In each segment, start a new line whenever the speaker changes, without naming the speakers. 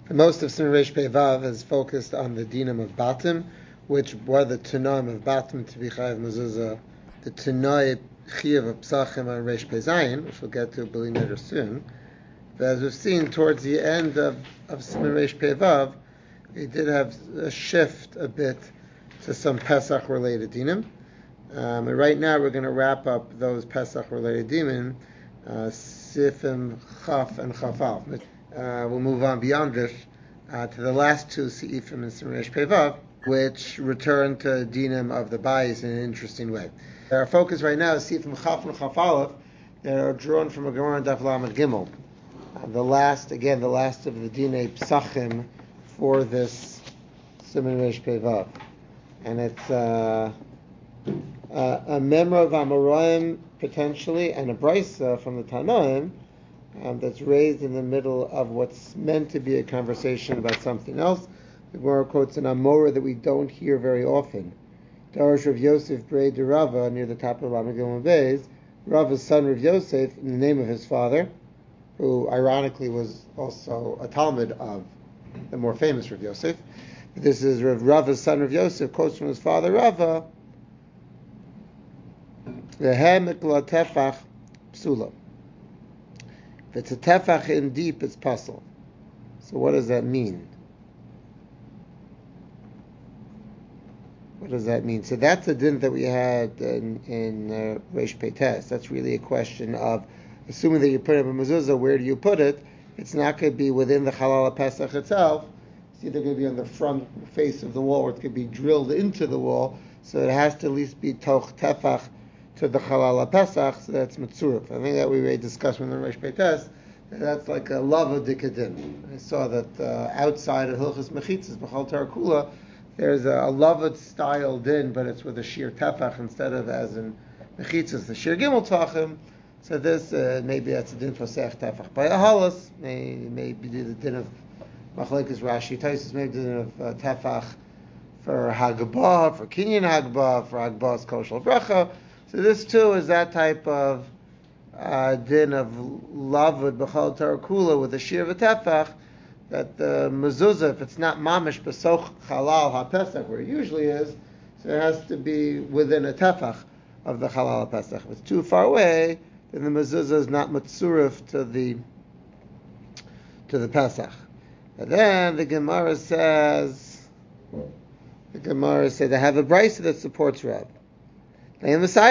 Most of Simon Reish Pei Vav is focused on the dinam of batim, which were the tanaim of batim to be chayav mezuzah, the tanai chiyav of psachim on Reish Pei Zayin, which we'll get to b'li neder soon. But as we've seen towards the end of Simon Reish Pei Vav, we did have a shift a bit to some Pesach related dinam. And right now we're going to wrap up those Pesach related dinam, Sifim Chaf and Chafal. We'll move on beyond this to the last two Seifim in Simon Reish Pei Vav, which return to dinam of the bayis in an interesting way. Our focus right now is Seifim Chaf and Chaf Aleph that are drawn from a Gemara in Daf Lamed Gimel. The last of the dinei Psachim for this Simon Reish Pei Vav, and it's a memra of Amoraim potentially and a brisa from the Tanaim. That's raised in the middle of what's meant to be a conversation about something else. The Gemara quotes an Amora that we don't hear very often. Darash Rav Yosef Brei de Rava near the top of Lamed Gimel Beis. Rava's son Rav Yosef, in the name of his father, who ironically was also a Talmud of the more famous Rav Yosef. This is Rava's son Rav Yosef, quotes from his father Rava. Vehem mikla tefach psula. If it's a tefach in deep, it's pasul. So what does that mean? What does that mean? So that's a din that we had in Reish Pei Tes. That's really a question of, assuming that you put it in a mezuzah, where do you put it? It's not going to be within the Halal Pesach itself. It's either going to be on the front face of the wall, or it could be drilled into the wall. So it has to at least be toch tefach to the Halal Pesach, so that's Mitzuruf. I think that we already discussed when the Reish Pei Tes, that's like a lava dikadin. I saw that outside of Hilchas Mechitzas, B'chal Torah Kula, there's a lava style din, but it's with a sheer tefach instead of as in Mechitzas, the sheer gimel tachim. So this, maybe that's a din for Seich tefach by Ahalas, maybe the din of Machlekes Rashi Taisus, maybe the din of tefach for Hagbah, for Kinyan Hagbah, for Hagbah's Koshel Bracha. So this too is that type of din of lavud b'chal Torah kula with a shir v'tefach, that the mezuzah, if it's not mamish b'soch halal ha-pesach where it usually is, so it has to be within a tefach of the halal ha-pesach. If it's too far away, then the mezuzah is not matzurif to the pesach. And then the Gemara says I have a brisa that supports Rav. There's a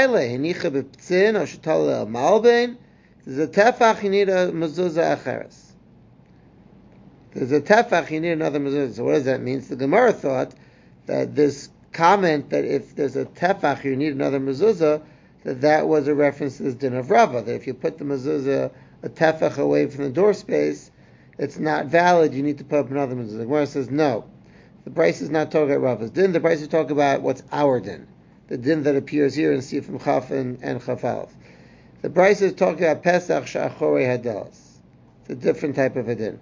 tefach, you need a mezuzah acheres. There's a tefach, you need another mezuzah. So what does that mean? So the Gemara thought that this comment that if there's a tefach, you need another mezuzah, that was a reference to this din of Rava, that if you put the mezuzah a tefach away from the door space, it's not valid, you need to put up another mezuzah. The Gemara says no. The Bryce is not talking about Rava's din, the Bryce is talking about what's our din. The din that appears here in Sifim Chaf and Chaf Aleph. The Bryce is talking about Pesach Sha'achorei Hadelas. It's a different type of a din.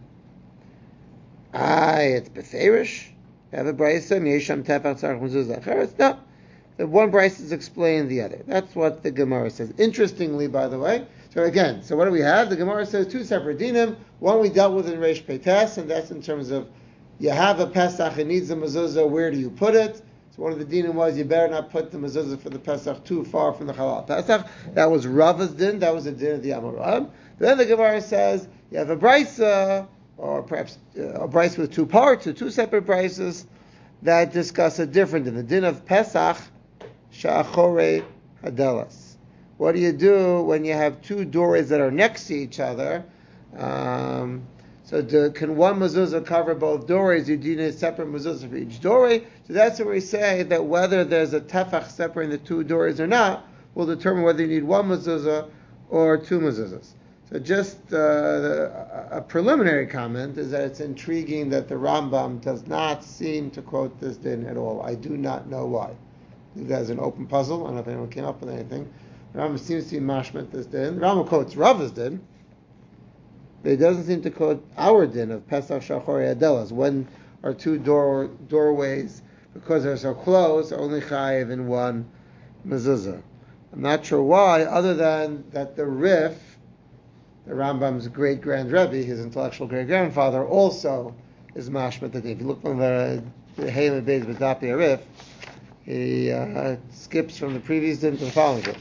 It's Beferish. You have a Bryce, Yesham Tefach Tzarech Mezuzah Acheres. No. The one Bryce is explaining the other. That's what the Gemara says. Interestingly, by the way, so what do we have? The Gemara says two separate dinim. One we dealt with in Reish Pei Tes, and that's in terms of you have a Pesach, it needs a mezuzah, where do you put it? So one of the dinim was you better not put the mezuzah for the Pesach too far from the Halal Pesach. That was Rava's din. That was the din of the Amoraim. Then the Gemara says you have a brisa, or perhaps a brisa with two parts, or two separate brises that discuss a different din. The din of Pesach Sha'achorei Hadelas. What do you do when you have two doorways that are next to each other? Can one mezuzah cover both doorways? You need a separate mezuzah for each doorway. So that's where we say that whether there's a tefach separating the two doorways or not will determine whether you need one mezuzah or two mezuzahs. So just a preliminary comment is that it's intriguing that the Rambam does not seem to quote this din at all. I do not know why. I think that's an open puzzle. I don't know if anyone came up with anything. The Rambam seems to be mashmet this din. The Rambam quotes Rava's din, but he doesn't seem to quote our din of Pesach Shachorei Hadelas. When are two doorways, because they're so close, only chayiv in one mezuzah. I'm not sure why, other than that the Rif, the Rambam's great-grand Rebbe, his intellectual great-grandfather, also is mashmat the din. If you look on the Hayim Beis B'Dapi Arif, he skips from the previous din to the following din.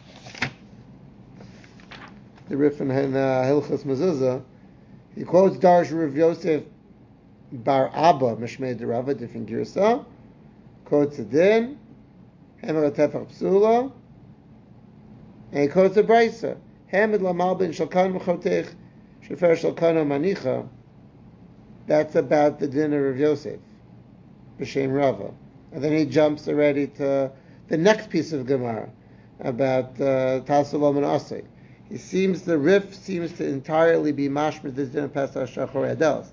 The Rif in Hilchos Mezuzah, he quotes Darsh Rav Yosef Bar Abba Mishmei Derava, different girsa, quotes a din, Hemer Tefach Psula, and he quotes a brisa, Hamid Lamal Ben Shalkan Mechotech Shefer Shalkano Manicha. That's about the din of Rav Yosef, B'Shem Rava. And then he jumps already to the next piece of Gemara about Tasulom and Asay. The Rif seems to entirely be mashmid this din of Pesach Shachor Adels.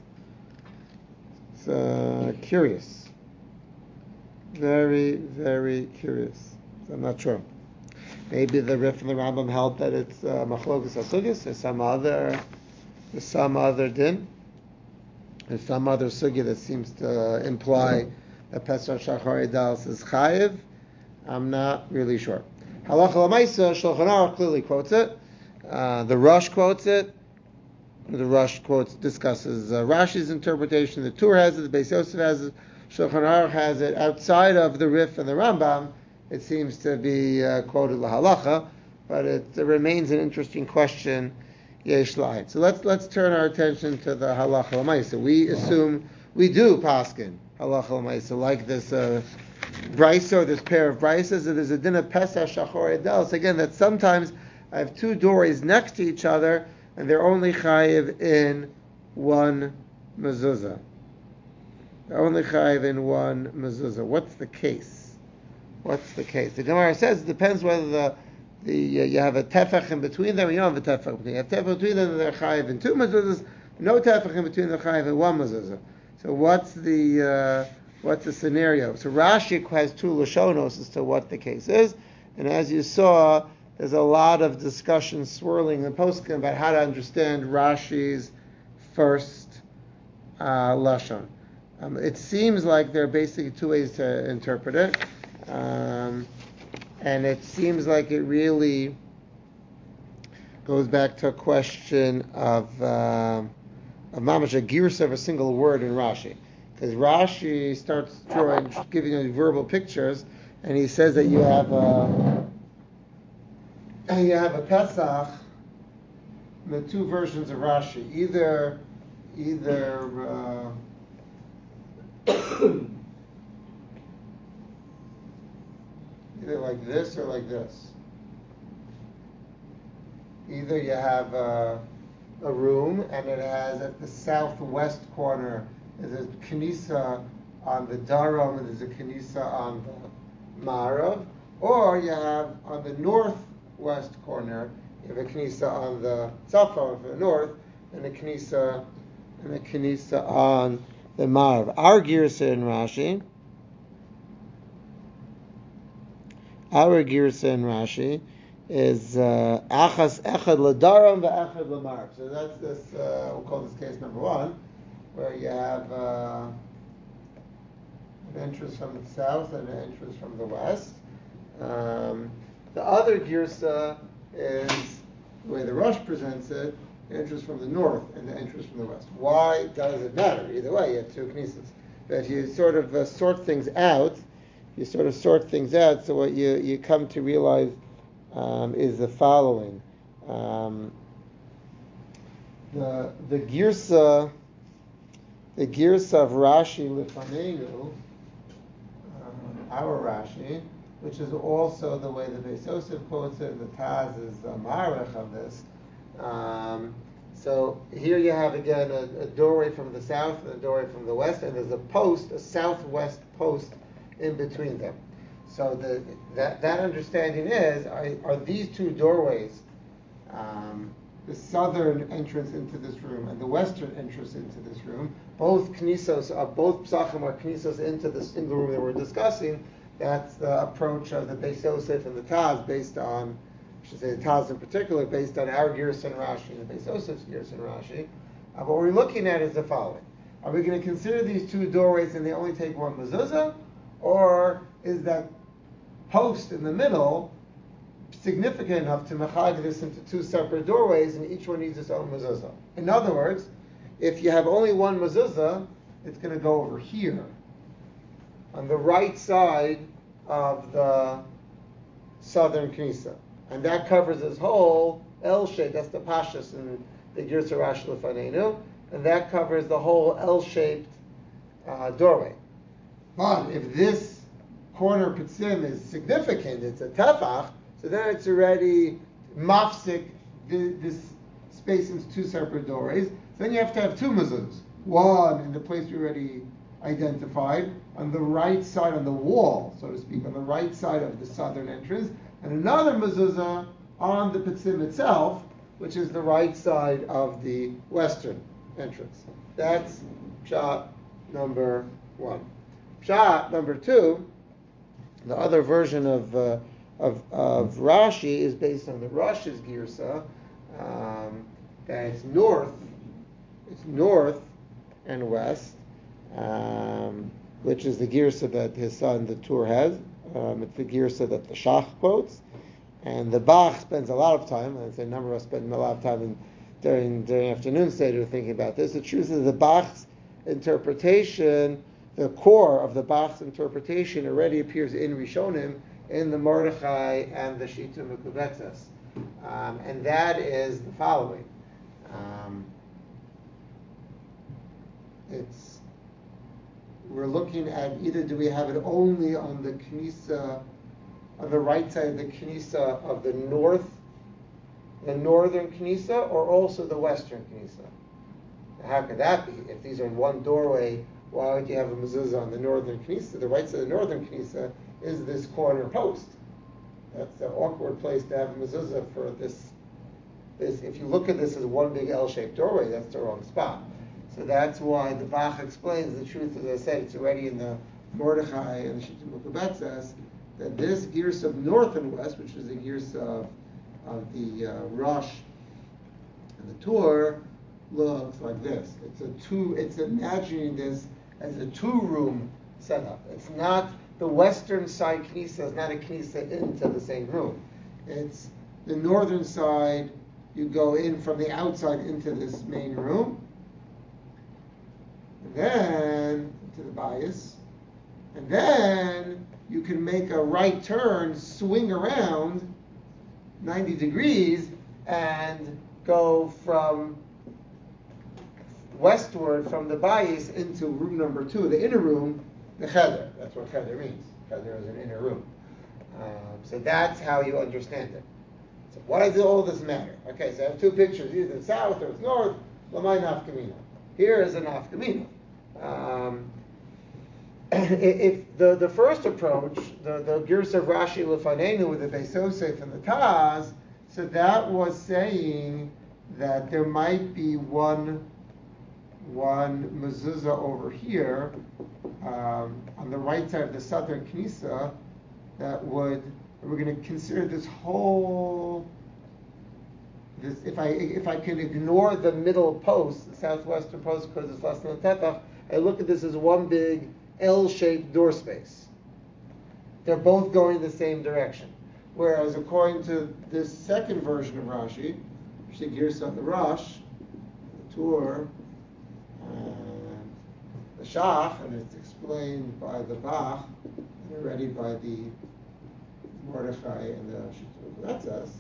It's curious. Very, very curious. So I'm not sure. Maybe the Rif and the Rambam held that it's Machlokas HaSugis, or some other din. There's some other sugya that seems to imply that Pesach Shachar Adels is chayiv. I'm not really sure. Halacha l'maisa, Shulchan Aruch clearly quotes it. The Rosh quotes it. The Rosh discusses Rashi's interpretation. The Tur has it. The Beis Yosef has it. Shulchan Aruch has it. Outside of the Rif and the Rambam, it seems to be quoted lahalacha, but it remains an interesting question. Yesh lahayin. So let's turn our attention to the halacha l'maisa. We assume we do paskin halacha l'maisa like this brisa, or this pair of brisas. That there's a din of Pesach Shachor Adels. Again, that sometimes I have two doorways next to each other, and they're only chayiv in one mezuzah. They're only chayiv in one mezuzah. What's the case? The Gemara says it depends whether you have a tefach in between them, or you don't have a tefach between them. You have tefach between them, and they're chayiv in two mezuzahs. No tefach in between, they're chayiv in one mezuzah. So what's the scenario? So Rashi has two lashonos as to what the case is, and as you saw, there's a lot of discussion swirling in poskim about how to understand Rashi's first lashon. It seems like there are basically two ways to interpret it. And it seems like it really goes back to a question of mamash, a girsa of a single word in Rashi. Because Rashi starts giving you verbal pictures, and he says that you have a Pesach, the two versions of Rashi. Either like this or like this. Either you have a room and it has at the southwest corner there's a Knisa on the Daram and there's a Knisa on the Marav, or you have on the northwest corner you have a Knisa on the Tzafon for the north and a Knisa on the Marav. Our Girsa in Rashi. Our girsa in Rashi is achas echad l'daram ve'echad l'marav. So that's this. We'll call this case number one, where you have an entrance from the south and an entrance from the west. The other girsa is the way the Rosh presents it: the entrance from the north and the entrance from the west. Why does it matter? Either way, you have two knisas. But if you sort of sort things out. So what you come to realize is the following: the girsa of Rashi Lifanenu, our Rashi, which is also the way the Beis Yosef quotes it, and the Taz is Marech of this. So here you have again a doorway from the south and a doorway from the west, and there's a southwest post in between them. So that understanding is, are these two doorways, the southern entrance into this room and the western entrance into this room, both knisos, both psachim are knisos into the single room that we're discussing. That's the approach of the Beis Yosef and the Taz, based on, I should say the Taz in particular, based on our Girsa and Rashi and the Beis Yosef's Girsa and Rashi. What we're looking at is the following: are we going to consider these two doorways and they only take one mezuzah? Or is that post in the middle significant enough to mechag this into two separate doorways and each one needs its own mezuzah? In other words, if you have only one mezuzah, it's going to go over here on the right side of the southern Knisa. And that covers this whole L shape. That's the Pashas in the Girsa Rashi Lefanenu. And that covers the whole L-shaped doorway. But if this corner Pitzim is significant, it's a Tefach, so then it's already mafsik, this space into two separate doorways. So then you have to have two mezuzahs. One in the place we already identified, on the right side, on the wall, so to speak, on the right side of the southern entrance, and another mezuzah on the Pitzim itself, which is the right side of the western entrance. That's Pshat number 1. Pshat number 2, the other version of Rashi is based on the Rashi's Girsa, that it's north and west, which is the Girsa that his son, the Tur, has. It's the Girsa that the Shach quotes. And the Bach spends a lot of time, and I'd say a number of us spend a lot of time during afternoon Seder thinking about this. The truth is the Bach's interpretation, the core of the Bach's interpretation already appears in Rishonim, in the Mordechai and the Shita Mekubetzes. And that is the following. We're looking at either do we have it only on the Knisa, on the right side of the Knisa of the northern Knisa, or also the western Knisa? How could that be? If these are in one doorway, why would you have a mezuzah on the northern Knisa? The right side of the northern Knisa is this corner post. That's an awkward place to have a mezuzah for this. If you look at this as one big L-shaped doorway, that's the wrong spot. So that's why the Bach explains the truth. As I said, it's already in the Mordechai and the Shita Mekubetzes, that this Girsa of north and west, which is the Girsa of the Rosh and the Tur, looks like this. It's imagining this as a two-room setup. It's not the western side Knisa is not a Knisa into the same room. It's the northern side. You go in from the outside into this main room, and then to the bias, and then you can make a right turn, swing around 90 degrees, and go from westward from the bias into room number 2, the inner room, the cheder. That's what cheder means. Cheder is an inner room. So that's how you understand it. So why does all this matter? Okay, so I have two pictures, either south or north. Lamai nafkamina. Here is a nafkamina. If the first approach, the Girsa of Rashi Lefanenu with the Beis Yosef and the Taz, so that was saying that there might be one mezuzah over here on the right side of the southern Knisa that we're going to consider this whole, if I can ignore the middle post, the southwestern post, because it's less than a tefach, I look at this as one big L-shaped door space. They're both going the same direction. Whereas according to this second version of Rashi, which is Girsa of the Rosh, the Tur, and the Shach, and it's explained by the Bach, and already by the Mordechai and the Shita Mekubetzes.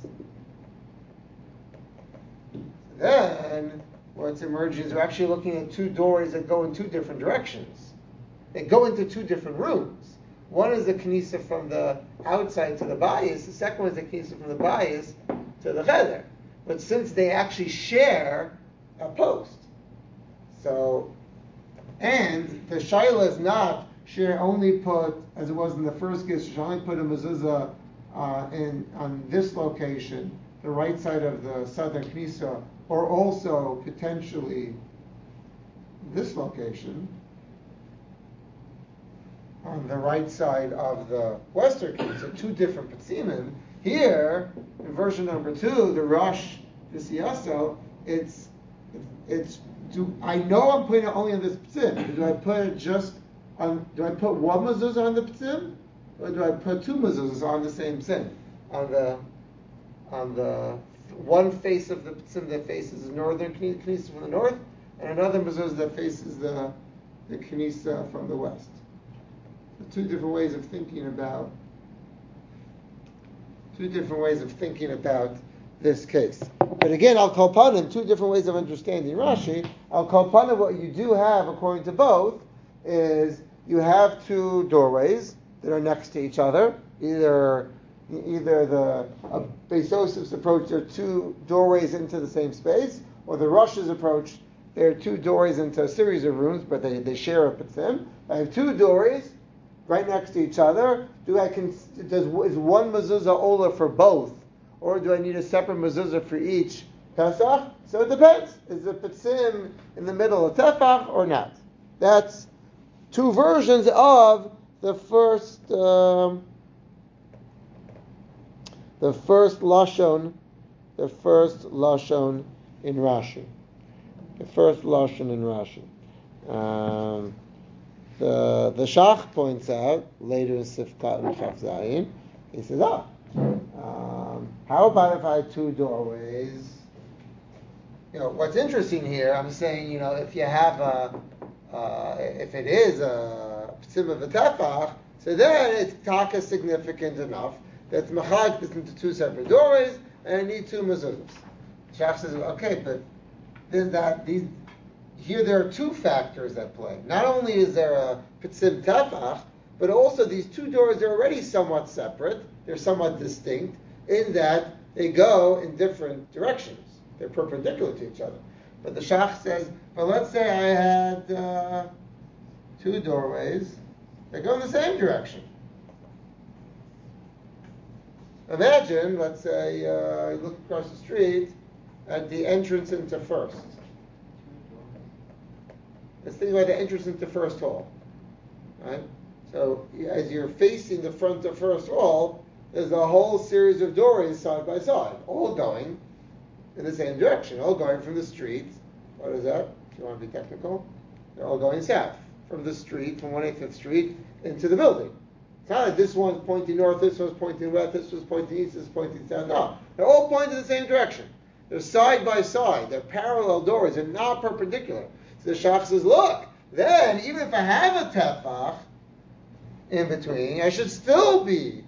Then what's emerging is we're actually looking at two doors that go in two different directions. They go into two different rooms. One is the Knisa from the outside to the bias. The second one is the Knisa from the bias to the cheder. But since they actually share a post, so, and the shaila is not only put, as it was in the first case, should only put a mezuzah on this location, the right side of the southern Knisa, or also potentially this location, on the right side of the western Knisa, two different Petzimim. Here, in version number 2, the Rosh V'Siyaso, I know I'm putting it only on this Petzim. Do I put it do I put one mezuzah on the Petzim? Or do I put two mezuzahs on the same Petzim? On the one face of the Petzim that faces the northern Knisa from the north, and another mezuzah that faces the the Knisa from the west. Two different ways of thinking about this case. But again, I'll call upon him two different ways of understanding Rashi. I'll call upon him what you do have, according to both, is you have two doorways that are next to each other. Either the Beis Yosef's approach, there are two doorways into the same space, or the Rosh's approach, there are two doorways into a series of rooms, but they share a Petzim. I have two doorways right next to each other. Is one mezuzah ola for both, or do I need a separate mezuzah for each Pesach? So it depends. Is the Petzim in the middle of Tefach or not? That's two versions of the first lashon in Rashi. The Shach points out later in Sifkat and Chav Zayin, he says, how about if I have two doorways? What's interesting here, I'm saying, if you have if it is a P'tzim of a Tefach, so then it's taka significant enough that it's machag this into two separate doorways, and I need two mezuzahs. Shach says, okay, but here there are two factors at play. Not only is there a P'tzim Tefach, but also these two doors are already somewhat separate. They're somewhat distinct in that they go in different directions. They're perpendicular to each other. But the Shach says, but let's say I had two doorways that go in the same direction. Imagine, let's say, you look across the street at the entrance into First. Let's think about the entrance into First Hall. Right? So as you're facing the front of First Hall, there's a whole series of doorways side by side, all going in the same direction, all going from the street. What is that? If you want to be technical, they're all going south from the street, from 185th Street into the building. It's not like this one's pointing north, this one's pointing west, this one's pointing east, this one's pointing south. No, they're all pointing in the same direction. They're side by side. They're parallel doors. They're not perpendicular. So the Shach says, look, then even if I have a tefach in between, I should still be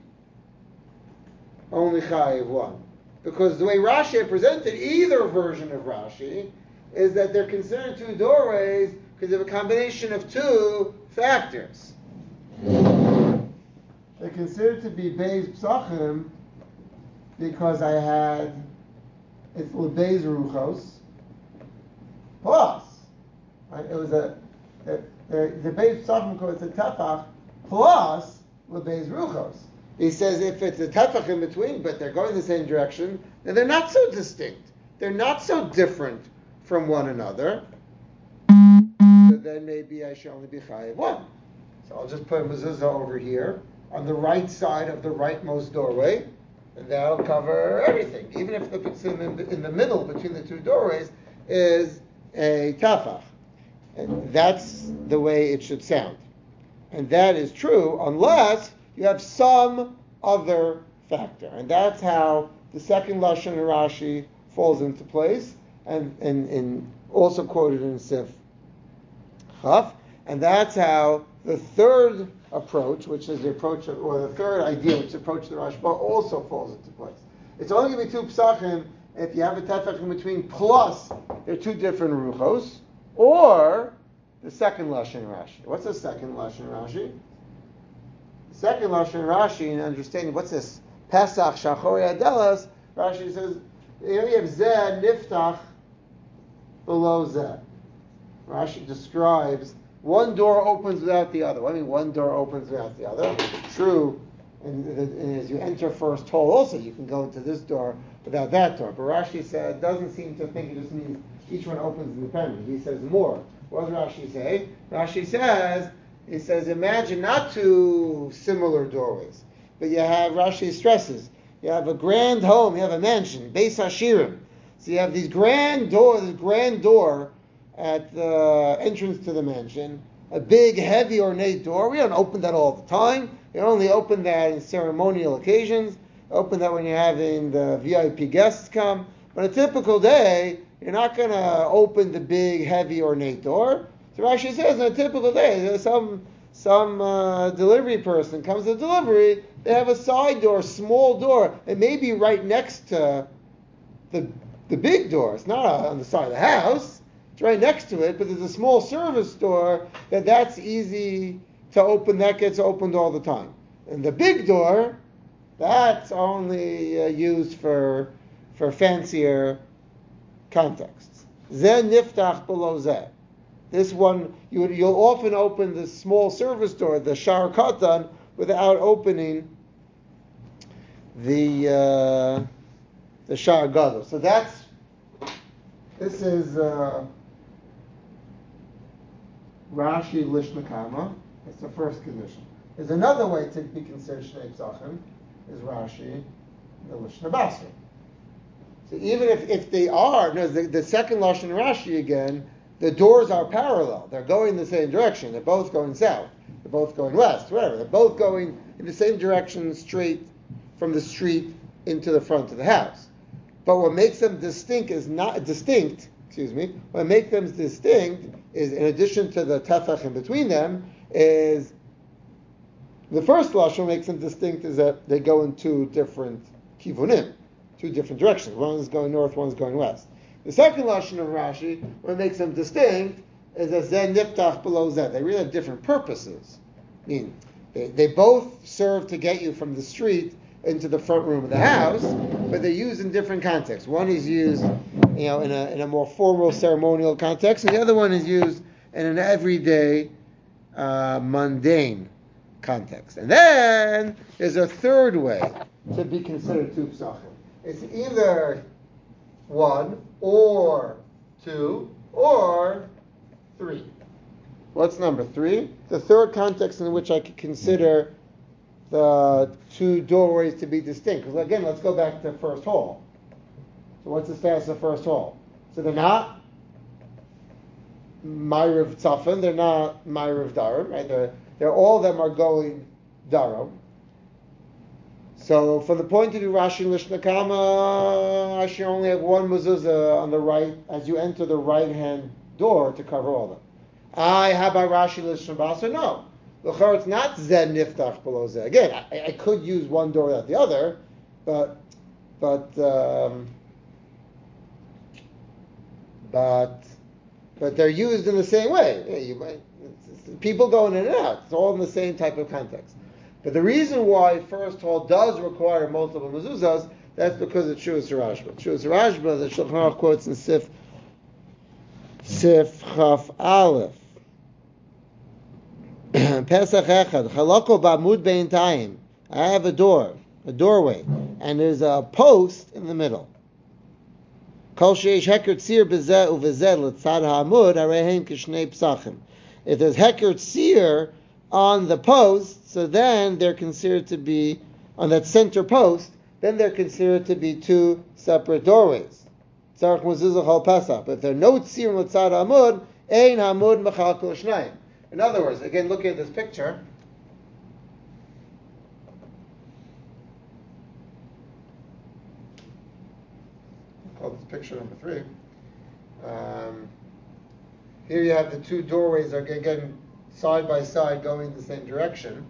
only chayiv one. Because the way Rashi had presented either version of Rashi is that they're considered two doorways because of a combination of two factors. They're considered to be Beis Psachim because I had it's Lebeis Ruchos plus, right? It was the Beis Psachim because it's a Tefach plus Lebeis Ruchos. He says if it's a Tefach in between, but they're going the same direction, then they're not so distinct. They're not so different from one another. So then maybe I should only be chayiv one. So I'll just put a mezuzah over here on the right side of the rightmost doorway, and that'll cover everything. Even if the P'tzim in the middle between the two doorways is a tafach. And that's the way it should sound. And that is true unless you have some other factor. And that's how the second Lashon Rashi falls into place, and also quoted in Sif Chaf. And that's how the third approach, which is the approach or the third idea, which is the approach to the Rashba, also falls into place. It's only going to be two psachim if you have a tefach in between, plus they're two different ruchos, or the second Lashon Rashi. What's the second Lashon Rashi? The second Lashon Rashi, in understanding what's this Pesach Shachori Adelas, Rashi says you have Zeh Niftach below Zeh. Rashi describes one door opens without the other. What do you mean one door opens without the other? True, and as you enter First Hall also, you can go into this door without that door. But Rashi said, doesn't seem to think it just means each one opens independently. He says more. What does Rashi say? Rashi says, imagine not two similar doorways, but you have, Rashi stresses, you have a grand home, you have a mansion, Beis Hashirim. So you have this grand door at the entrance to the mansion, a big, heavy, ornate door. We don't open that all the time. We only open that in ceremonial occasions. Open that when you're having the VIP guests come. But a typical day, you're not going to open the big, heavy, ornate door. So Rashi says on a typical day, some delivery person comes to delivery, they have a side door, small door, it may be right next to the big door. It's not on the side of the house. It's right next to it, but there's a small service door that's easy to open. That gets opened all the time. And the big door, that's only used for fancier contexts. Zeh niftach below zeh. This one, you'll often open the small service door, the shar katan, without opening the shar gadol. So this is Rashi Lishnakama. That's the first condition. There's another way to be considered Shnei Psachim, is Rashi the Lishna Basra. So even if they are, the second Lashon Rashi again, the doors are parallel. They're going the same direction. They're both going south. They're both going west, whatever. They're both going in the same direction straight from the street into the front of the house. But what makes them distinct is not distinct. What makes them distinct is, in addition to the tefach in between them, is the first lashon makes them distinct is that they go in two different kivunim, two different directions. One is going north, one is going west. The second lashon of Rashi, what makes them distinct, is that zeh niftach below zeh. They really have different purposes. I mean, they both serve to get you from the street into the front room of the house, but they're used in different contexts. One is used, in a more formal ceremonial context, and the other one is used in an everyday, mundane context. And then there's a third way to be considered two psachim. It's either one or two or three. What's number three? The third context in which I could consider the two doorways to be distinct. Because again, let's go back to the first hall. So what's the status of the first hall? So they're not Ma'ariv Tzafan, they're not Ma'ariv Daram, right? They're all of them are going Daram. So from the point of view Rashi Lishnakama, I should only have one mezuzah on the right as you enter the right-hand door to cover all of them. How about Rashi Lishnabasa? No. L'chor, it's not zeh niftach below zeh. Again, I could use one door without the other, but they're used in the same way. People going in and out. It's all in the same type of context. But the reason why first hall does require multiple mezuzahs, that's because it's Shuas Rashba. Shuas Rashba, the Shulchan Aruch quotes in Sif Chaf Aleph. Pesach Echad, Chalako Ba'amud Beintayim. I have a doorway, and there's a post in the middle. Kol sheish heker tzir bezeh uvezeh l'tzad ha'amud, harehem kishnei psachim. If there's heker tzir on the post, so then they're considered to be, on that center post, then they're considered to be two separate doorways. Tzarech mezuzah chol Pesach. But if there are no tzir l'tzad ha'amud, ein ha'amud mechalkel l'shnayim. In other words, again, look at this picture. I'll call this picture number 3. Here you have the two doorways are again side by side going the same direction.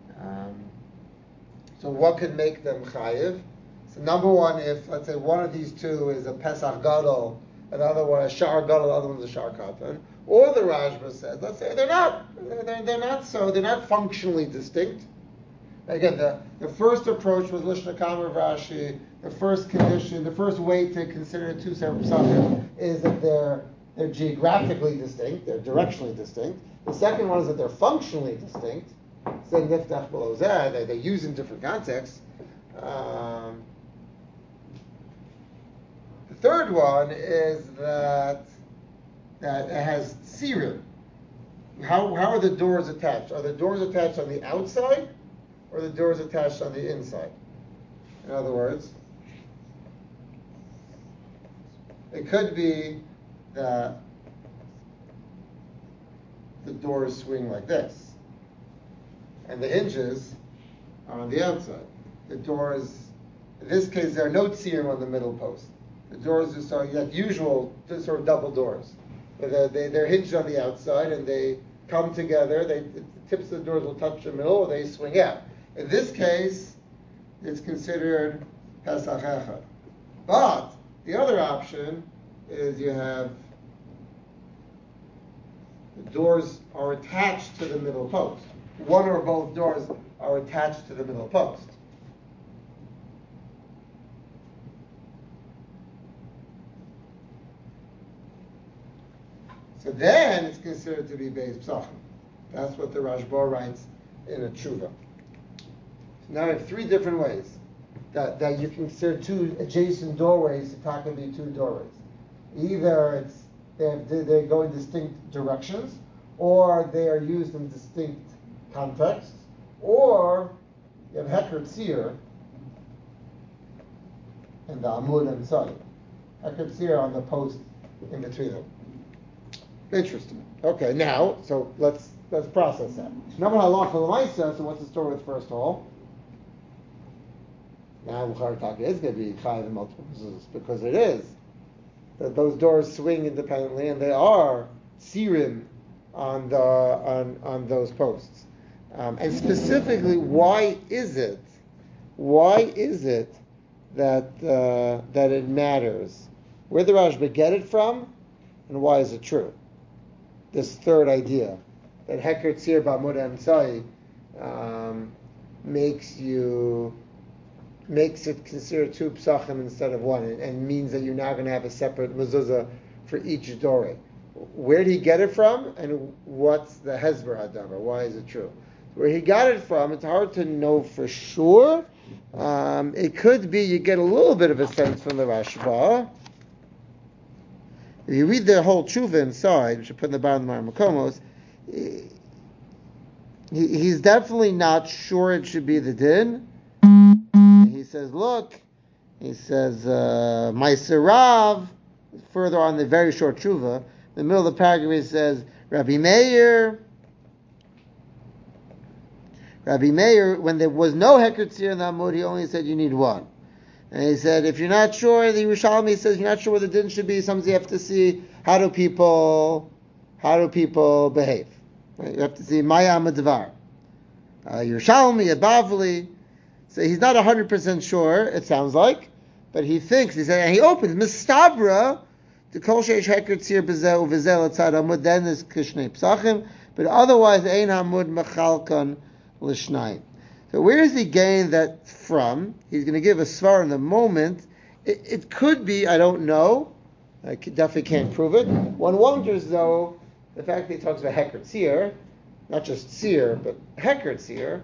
So what could make them chayiv? So number one, if let's say one of these two is a Pesach Gadol, another one a Shar Gadol, the other one's a Shar Katan, or the Rashba says, let's say they're not functionally distinct. Again, the first approach was Lishna Kama Rashi. The first condition, the first way to consider two separate psachim is that they're geographically distinct, they're directionally distinct. The second one is that they're functionally distinct. Saying niftach below zeh, they're used in different contexts. The third one is that it has tsirim. How are the doors attached? Are the doors attached on the outside, or are the doors attached on the inside? In other words, it could be that the doors swing like this, and the hinges are on the outside. The doors, in this case, there are no tsirim on the middle post. The doors are sort of usual, just sort of double doors. They're hinged on the outside and they come together. The tips of the doors will touch the middle, or they swing out. In this case, it's considered Pesach Echad. But the other option is you have the doors are attached to the middle post. One or both doors are attached to the middle post. So then it's considered to be Beis Psachim. That's what the Rashba writes in a tshuva. So now we have three different ways that you can consider two adjacent doorways to be two doorways. Either they go in distinct directions, or they are used in distinct contexts, or you have Heker Tzir and the Amud and Sadi. Heker Tzir on the post in between them. Interesting. Okay, now, so let's process that. Number halacha l'maisa. So what's the story with the first hole? Now Bukhari is going to be chayiv in multiple mezuzos because it is that those doors swing independently and they are sirim on those posts. And specifically, why is it that it matters? Where the Rashba get it from, and why is it true? This third idea that Heker Tzir B'Amud Emtzai makes it considered two psachim instead of one, and means that you're now going to have a separate mezuzah for each doorway. Where did he get it from, and what's the hezber hadavar? Why is it true? Where he got it from, it's hard to know for sure. It could be you get a little bit of a sense from the Rashba. If you read the whole tshuva inside, which I put in the bottom of the Makomos, he's definitely not sure it should be the din. He says, my Sirav, further on the very short tshuva, in the middle of the paragraph he says, Rabbi Meir, when there was no Heker Tzir in the Amud, he only said you need one. And he said, if you're not sure, the Yerushalmi says you're not sure what the din should be. Sometimes you have to see how do people behave. Right? You have to see Maya Amadvar. Yerushalmi, Abavli. So he's not 100% sure. It sounds like, but he thinks. He said, and he opens Mistabra to Kol Sheish Heker Tzir B'Zeh U'V'Zeh L'Tzad Amud. Then there's Kishnei Psachim, but otherwise Ein Hamud Mechalkan L'Shnayim. So where is he getting that from? He's going to give a svar in the moment. It could be, I don't know. I definitely can't prove it. One wonders, though, the fact that he talks about Heker Tzir, not just Tzir, but Heker Tzir,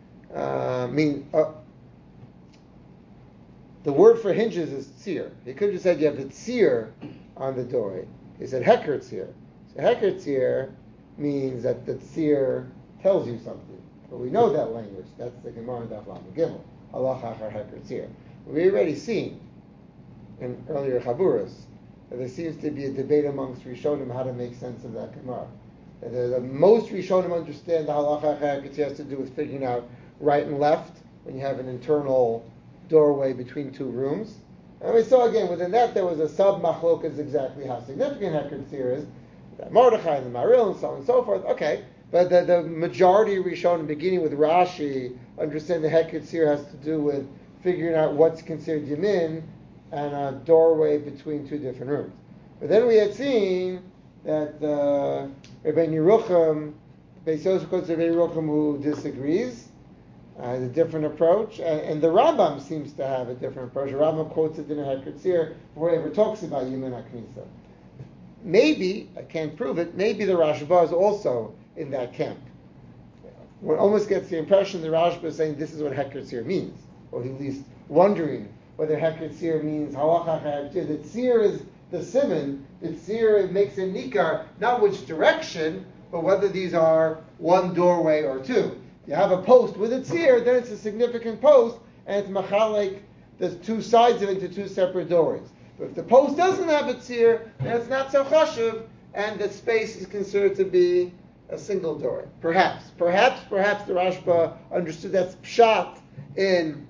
the word for hinges is Tzir. He could have just said you have the Tzir on the doorway. He said Heker Tzir. So Heker Tzir means that the Tzir tells you something. But we know that language. That's the Gemara in Daf Lamed Gimel. Allah Achar Heker Tzir. We already seen in earlier Chaburas that there seems to be a debate amongst Rishonim how to make sense of that Gemara. The most Rishonim understand the Halacha Heker Tzir has to do with figuring out right and left when you have an internal doorway between two rooms. And we saw again within that there was a sub machlokas exactly how significant Heker Tzir is. Mordechai and the Maril and so on and so forth. Okay. But the majority of Rishonim, beginning with Rashi, understand the Heker Tzir has to do with figuring out what's considered Yamin and a doorway between two different rooms. But then we had seen that Rabbi Yerucham, Beis Yosef quotes Rabbi Yerucham who disagrees, has a different approach, and the Rambam seems to have a different approach. The Rambam quotes it in a Heker Tzir before he ever talks about Yamin HaKnisa. Maybe, I can't prove it, maybe the Rashba is also in that camp. One almost gets the impression the Rashba is saying this is what Heker Tzir means, or at least wondering whether Heker Tzir means Halacha Heker Tzir. The Tzir is the Simon. The Tzir makes a nikar, not which direction, but whether these are one doorway or two. You have a post with a Tzir, then it's a significant post, and it's machalek, there's two sides of it into two separate doorways. But if the post doesn't have a Tzir, then it's not so chashuv, and the space is considered to be a single door. Perhaps the Rashba understood that's pshat in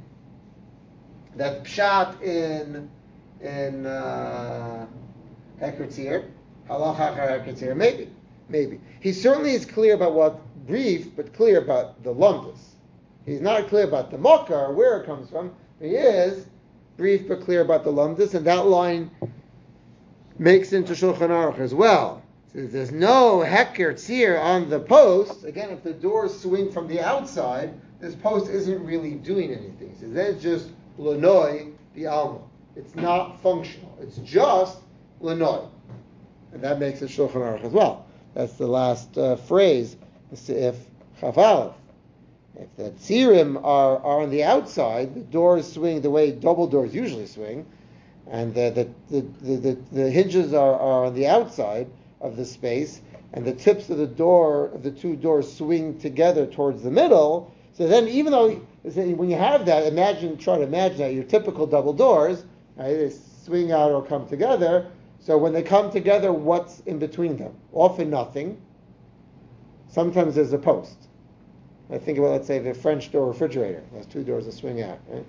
Heker Tzir, Halacha Katsir, maybe. He certainly is clear about what brief, but clear about the lumdus. He's not clear about the makar, where it comes from. He is brief but clear about the lumdus, and that line makes into Shulchan Aruch as well. So there's no heker tzir on the post. Again, if the doors swing from the outside, this post isn't really doing anything. So that's just lanoi bi'alma. It's not functional. It's just lanoi. And that makes it Shulchan Aruch as well. That's the last phrase, if Chaf. If the tzirim are on the outside, the doors swing the way double doors usually swing, and the hinges are on the outside of the space, and the tips of the two doors swing together towards the middle. So then, even though when you have that, try to imagine that your typical double doors, right, they swing out or come together. So when they come together, what's in between them? Often nothing. Sometimes there's a post. I think about, let's say, the French door refrigerator. There's two doors that swing out, right?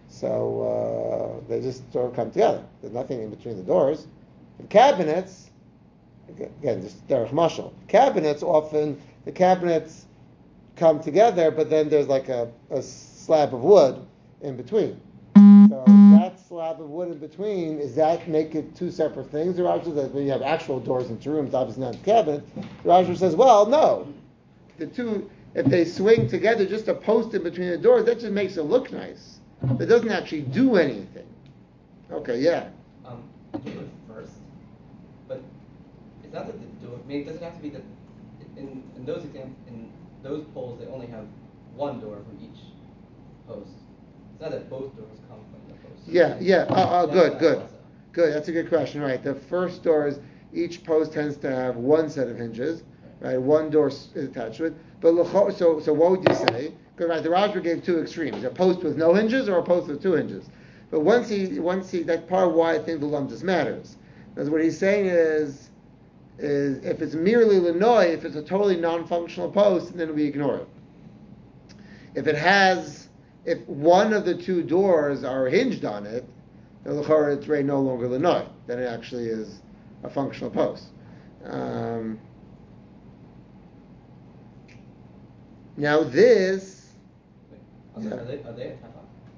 So they just sort of come together. There's nothing in between the doors. The cabinets, again, just derech mashal. Cabinets, often the cabinets come together, but then there's like a slab of wood in between. So that slab of wood in between, is that make it two separate things? The Rashi says, when you have actual doors into rooms, obviously not the cabinet. The Rashi says, well, no. The two, if they swing together, just a post in between the doors, that just makes it look nice. It doesn't actually do anything. Okay, yeah.
Do it first, but it's not that the door. I mean, it doesn't have to be that. In those examples, in those poles, they only have one door from each post. It's not that both doors come from the post.
Yeah. Good. That's a good question. Right. The first doors, each post tends to have one set of hinges. Right. One door is attached to it. But so what would you say? Because right, the Rajba gave two extremes: a post with no hinges or a post with two hinges. But once he that's part of why I think the lumdus matters. Because what he's saying is if it's merely lanoi, if it's a totally non-functional post, then we ignore it. If one of the two doors are hinged on it, then it's no longer lanoi. Then it actually is a functional post. Now this.
Are they a tefach?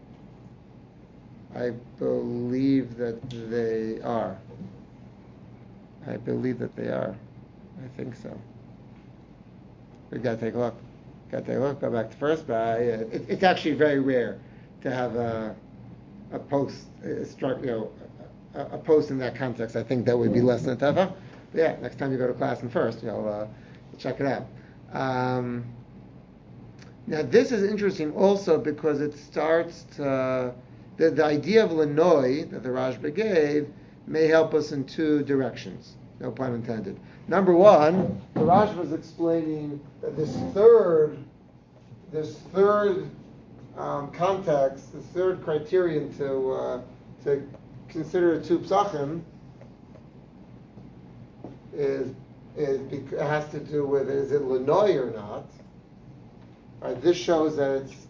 I believe that they are. I think so. We gotta take a look. Go back to first, but it's actually very rare to have a post a post in that context. I think that would be less than a tefach. Yeah, next time you go to class in first, you'll check it out. Now this is interesting also because it starts to the idea of lanoi that the Rashba gave may help us in two directions. No pun intended. Number one, the Rashba was explaining that this third context, this third criterion to consider a two psachim has to do with is it lanoi or not. Right, this shows that it's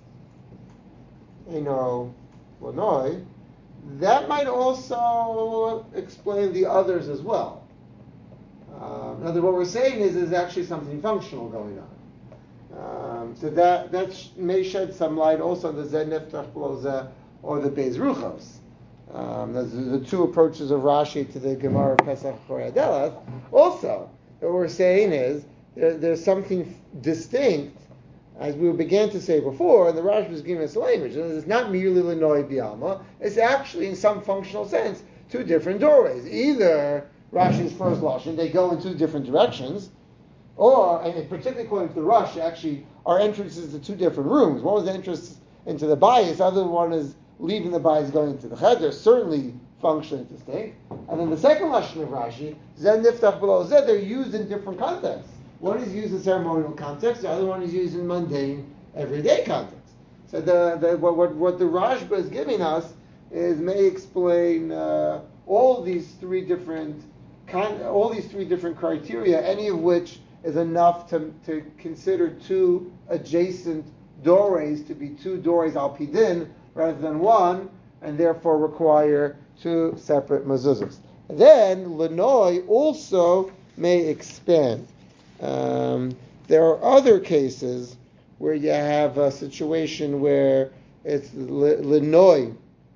lanoi. That might also explain the others as well. In other words, what we're saying is there's actually something functional going on. So that may shed some light also on the Zeh Niftach Below Zeh or the Beis Ruchos. The two approaches of Rashi to the Gemara Pesach Chorei Adeleth. Also, what we're saying is there's something distinct, as we began to say before, and the Rashi was giving us the language. And it's not merely Lanoi B'Alma. It's actually, in some functional sense, two different doorways. Either Rashi's first lashon, they go in two different directions, or, and particularly according to the Rashi, actually are entrances to two different rooms. One was the entrance into the bayis, the other one is leaving the bayis going into the cheder, certainly functionally distinct. And then the second lashon of Rashi, Zeh Niftach Below Zeh, they're used in different contexts. One is used in ceremonial context, the other one is used in mundane, everyday context. So what the Rashba is giving us may explain all these three different criteria, any of which is enough to consider two adjacent doorways to be two doorways al pidin rather than one, and therefore require two separate mezuzahs. Then Lanoi also may expand. There are other cases where you have a situation where it's Lanoi,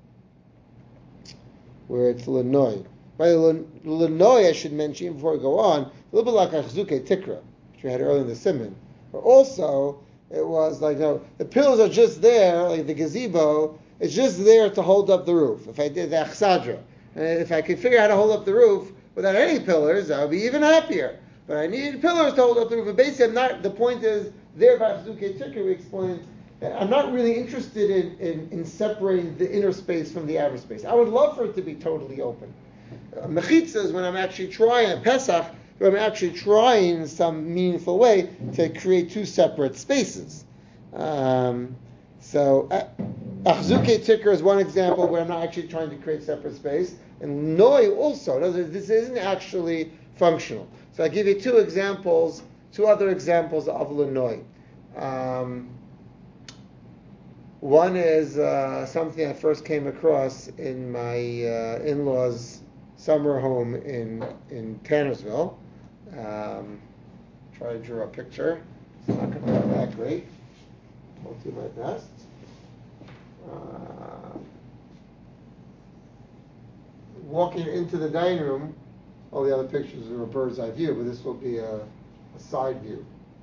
By the Lanoi, I should mention before we go on, a little bit like Achzuke Tikra, which we had earlier in the Simon. But also, it was like, the pillars are just there, like the gazebo, it's just there to hold up the roof. If I did the Achsadra, and if I could figure out how to hold up the roof without any pillars, I would be even happier. But I needed pillars to hold up the roof. But basically, the point is, there by Achzuke Tikra, we explained, I'm not really interested in separating the inner space from the outer space. I would love for it to be totally open. Mechitza is when I'm actually trying, Pesach, where I'm actually trying in some meaningful way to create two separate spaces. So Achzuke Tikr is one example where I'm not actually trying to create separate space. And Noi also, this isn't actually functional. So I give you two other examples of Lenoi. One is something I first came across in my in-laws' summer home in Tannersville. Try to draw a picture. It's not going to be that great. I'll do my best. Walking into the dining room, all the other pictures are a bird's eye view, but this will be a side view.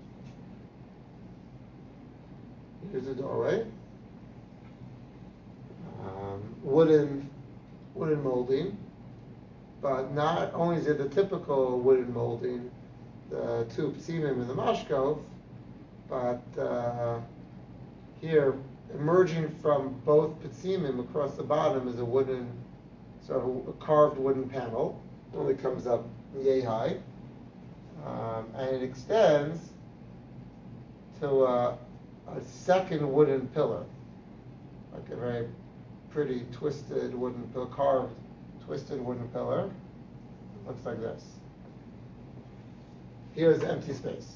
Here's the doorway. Wooden molding, but not only is it the typical wooden molding, the two psimim in the mashkov, but here, emerging from both psimim across the bottom is a wooden, sort of a carved wooden panel, only comes up yay high, and it extends to a second wooden pillar, like a very pretty twisted wooden pillar, carved twisted wooden pillar. Looks like this. Here's empty space.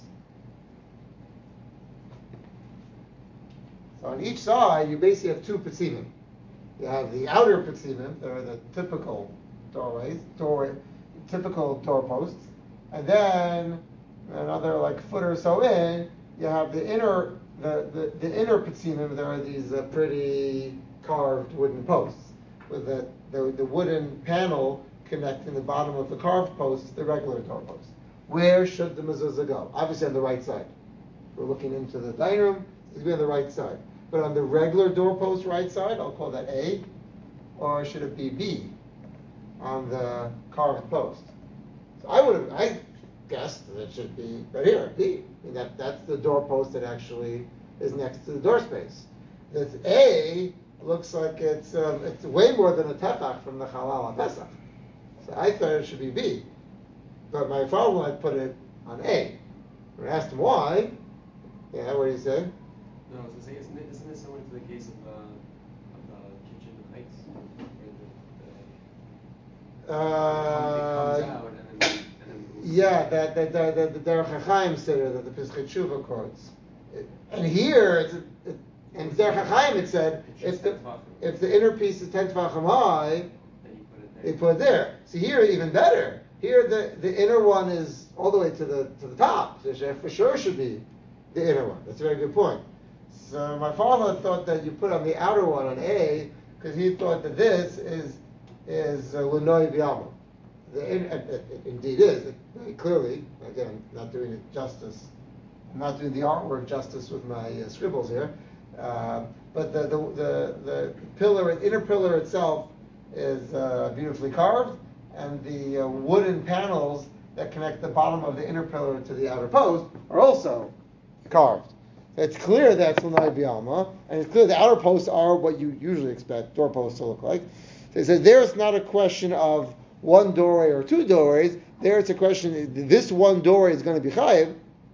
So on each side, you basically have two psimim. You have the outer psimim, that are the typical typical doorposts, and then another like foot or so in, you have the inner psimim. There are these pretty carved wooden posts with the wooden panel connecting the bottom of the carved post to the regular doorpost. Where should the mezuzah go? Obviously on the right side. We're looking into the dining room, it's going to be on the right side. But on the regular doorpost right side, I'll call that A, or should it be B on the carved post? So I guessed that it should be right here, B. I mean, that's the doorpost that actually is next to the door space. This A looks like it's way more than a tefach from the Halal Pesach. So I thought it should be B. But my father-in-law put it on A. When I asked him why, what did he say?
No, I was going to say, isn't it similar to the case of kitchen heights? Where it comes out and then
yeah, the Derech HaChaim Siddur that the Pesach Tshuva quotes. And here, in Derech HaChaim it said, if the inner piece is 10 Tvachim high, they put it there. See, here, even better. Here, the inner one is all the way to the top. So it for sure should be the inner one. That's a very good point. So my father thought that you put on the outer one on A, because he thought that this is Lunoi B'Yama. It indeed is. Very clearly, again, not doing it justice. I'm not doing the artwork justice with my scribbles here. But the pillar, inner pillar itself, is beautifully carved, and the wooden panels that connect the bottom of the inner pillar to the outer post are also carved. It's clear that's Lanai B'Alma, and it's clear the outer posts are what you usually expect doorposts to look like. So he says there it's not a question of one doorway or two doorways. There it's a question, this one doorway is going to be chayiv,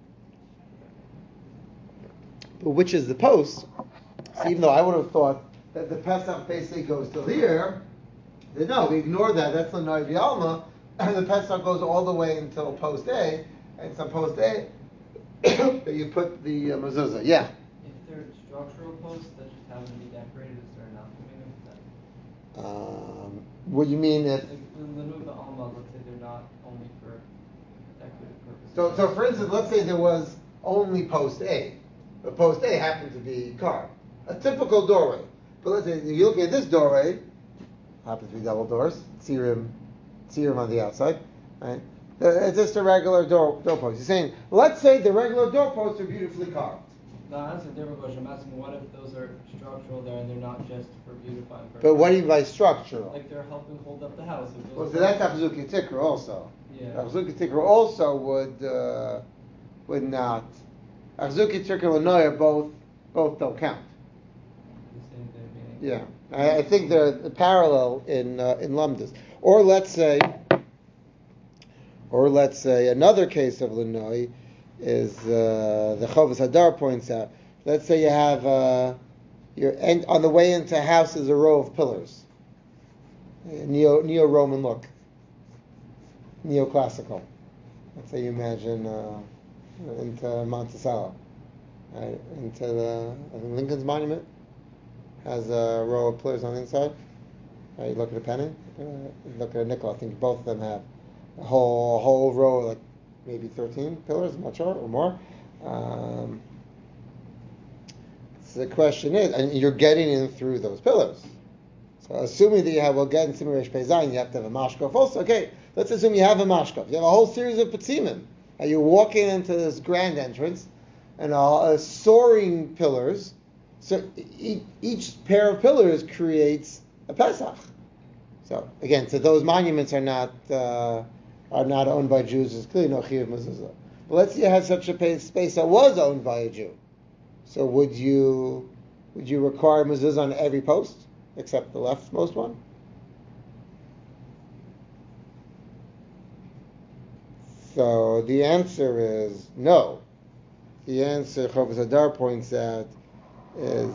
but which is the post? So even though I would have thought that the Pesach basically goes till here, no, we ignore that. That's Lanai B'Alma, and the Pesach goes all the way until post A, and it's on post A that you put the mezuzah. Yeah.
If they're structural posts that just happen to be decorated, is there enough to make them?
What do you mean if?
Like the Lanuv Alma, let's say they're not only for decorative purposes.
So for instance, let's say there was only post A, but post A happened to be carved. A typical doorway. But let's say you look at this doorway, happens to be double doors, tsirim on the outside, right? It's just a regular doorpost. You're saying, let's say the regular doorposts are beautifully carved.
No, that's a different question. I'm asking what if those are structural there and they're not just for beautifying purposes?
But what do you mean by structural?
Like they're helping hold up the house.
Well, so that's Achzuki Tikra also.
Yeah.
Achzuki Tikra also would not. Achzuki Tikra and Lanoia both don't count.
The same thing. Meaning.
Yeah, I think they're parallel in Lumdas. Or let's say another case of Lanoi is the Chovas Hadar points out. Let's say you have on the way into a house is a row of pillars, neo-Roman look, neoclassical. Let's say you imagine into Monticello, right? Into the Lincoln's Monument has a row of pillars on the inside. Right, you look at a penny, you look at a nickel. I think both of them have a whole row, like maybe 13 pillars, I'm not sure, or more. So the question is, and you're getting in through those pillars. So assuming that you have, get in Simon Reish Pei Zayin, you have to have a mashkov also. Okay, let's assume you have a mashkov. You have a whole series of petzimim. And you're walking into this grand entrance, and soaring pillars. So each pair of pillars creates a Pesach. So again, so those monuments are not owned by Jews. There's clearly no chiyuv mezuzah. But let's say you had such a space that was owned by a Jew. So would you require mezuzah on every post except the leftmost one? So the answer is no. The answer Chovas Hadar points out is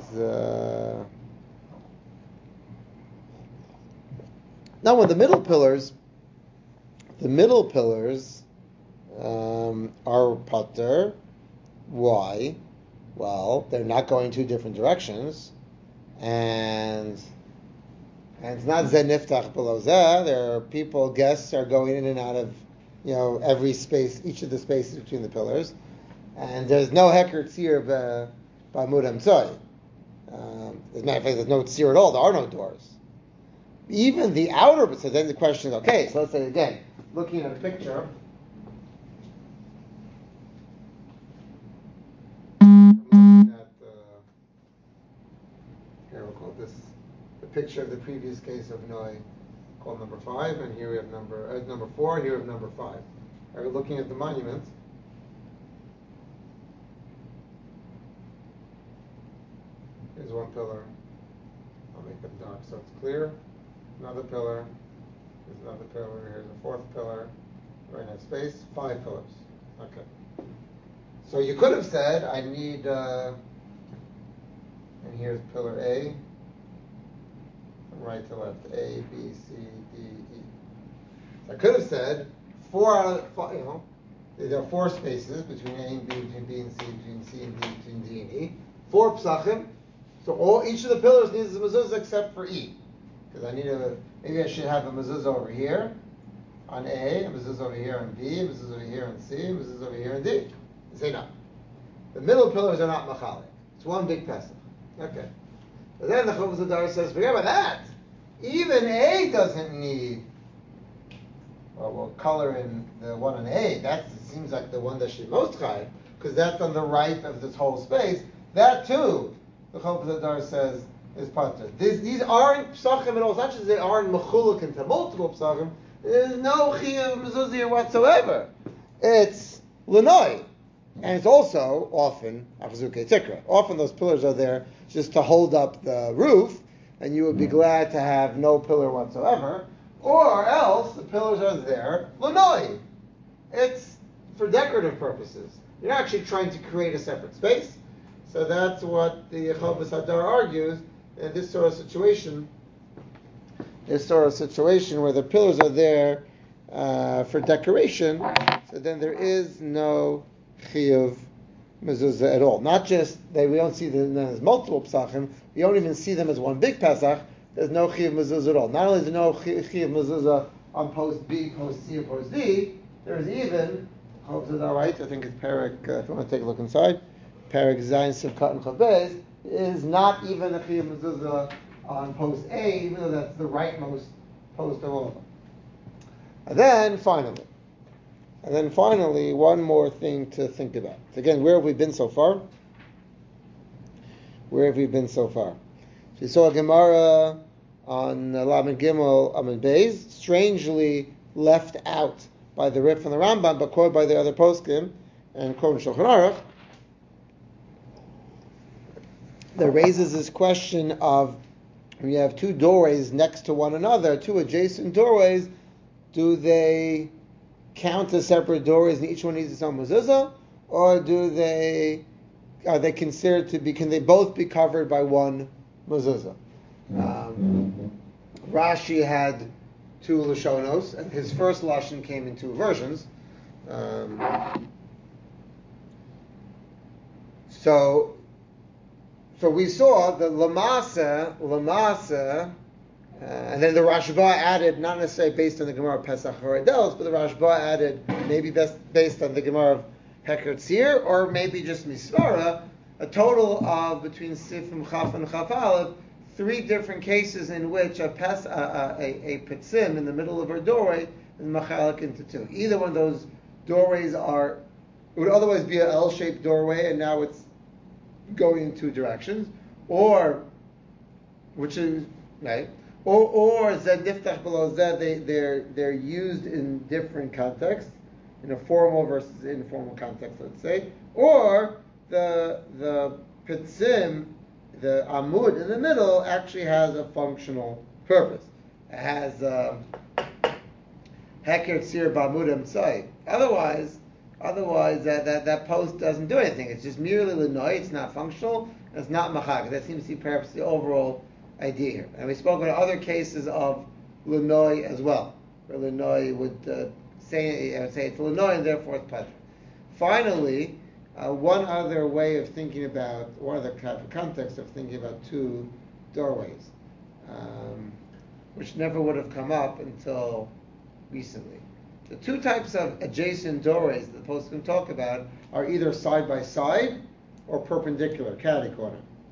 now when the middle pillars are pater. Why? Well, they're not going two different directions, and it's not zeniftach below zeh. There are guests are going in and out of every space, each of the spaces between the pillars, and there's no heker tzir by mudam tzoy. As a matter of fact, there's no tzir at all. There are no doors. Even the outer. So then the question is, okay. So let's say again, looking at a picture. Here we'll call this the picture of the previous case of Noi, called number 5, and here we have number 4. Here we have number 5. We're looking at the monument. Here's one pillar. I'll make them dark so it's clear. Another pillar. Here's another pillar. Here's a fourth pillar. Very nice space. 5 pillars. Okay. So you could have said, I need, and here's pillar A, from right to left, A, B, C, D, E. So I could have said 4 out of 5, there are 4 spaces between A and B, between B and C, between C and D, between D and E. 4 psachim. So each of the pillars needs a mezuzah except for E. Because maybe I should have a mezuzah over here on A, a mezuzah over here on B, a mezuzah over here on C, a mezuzah over here on D. You say no. The middle pillars are not machalik. It's one big Pesach. Okay. But then the Chovas Hadar says, forget about that. Even A doesn't need. Well, we'll color in the one on A. That seems like the one that should be most high, because that's on the right of this whole space. That too, the Chovas Hadar says, is pater. These aren't psachim at all. It's not just they aren't mechuluk into multiple psachim. There's no chiyuv mezuzah here whatsoever. It's lanoi. And it's also often Achzuke Tikra. Often those pillars are there just to hold up the roof, and you would be glad to have no pillar whatsoever. Or else the pillars are there lanoi. It's for decorative purposes. You're not actually trying to create a separate space. So that's what the Chovas Hadar argues in this sort of situation. This sort of situation where the pillars are there for decoration, so then there is no chiyuv mezuzah at all. Not just that we don't see them as multiple psachim, we don't even see them as one big Pesach. there's no Chiv Mezuzah at all. Not only is there no Chiv Mezuzah on post B, post C, and post D, there's even, I hope it's all right, I think it's Perek, if you want to take a look inside, Perek Zayin Sivkat and Chavez, is not even a Chiv Mezuzah on post A, even though that's the rightmost post of all of them. And then finally, one more thing to think about. Again, where have we been so far? So we saw a Gemara on Lamed Gimel Amud Beis, strangely left out by the Rif and the Rambam, but quoted by the other poskim and quoted in Shulchan Aruch, that raises this question of when you have two doorways next to one another, two adjacent doorways, do they count as separate doorways and each one needs its own mezuzah, or are they considered to be? Can they both be covered by one mezuzah? Rashi had two lashonos, and his first lashon came in two versions. So we saw the lamasa, and then the Rashba added, not necessarily based on the Gemara of Pesach Haradelos, but the Rashba added, maybe that's based on the Gemara of Heker Tzir, or maybe just Misvara, a total of between Sifim Chaf and Chaf Aleph, 3 different cases in which a Petzim in the middle of her doorway is Machalak into 2. Either one of those doorways it would otherwise be an L-shaped doorway, and now it's going in 2 directions, or Zed Niftach below Zed, they're used in different contexts, in a formal versus informal context, let's say, or the Pitzim, the Amud in the middle, actually has a functional purpose. It has Heker Tzir B'Amud Emtzai. Otherwise that post doesn't do anything. It's just merely L'noi, it's not functional, and it's not Machak. That seems to be perhaps the overall idea here. And we spoke about other cases of L'noi as well, where L'noi would say it's L'noi and therefore it's Patra. Finally, one other way of thinking about, one other type of context of thinking about 2 doorways, which never would have come up until recently. The 2 types of adjacent doorways that the poskim talk about are either side by side or perpendicular, catty corner.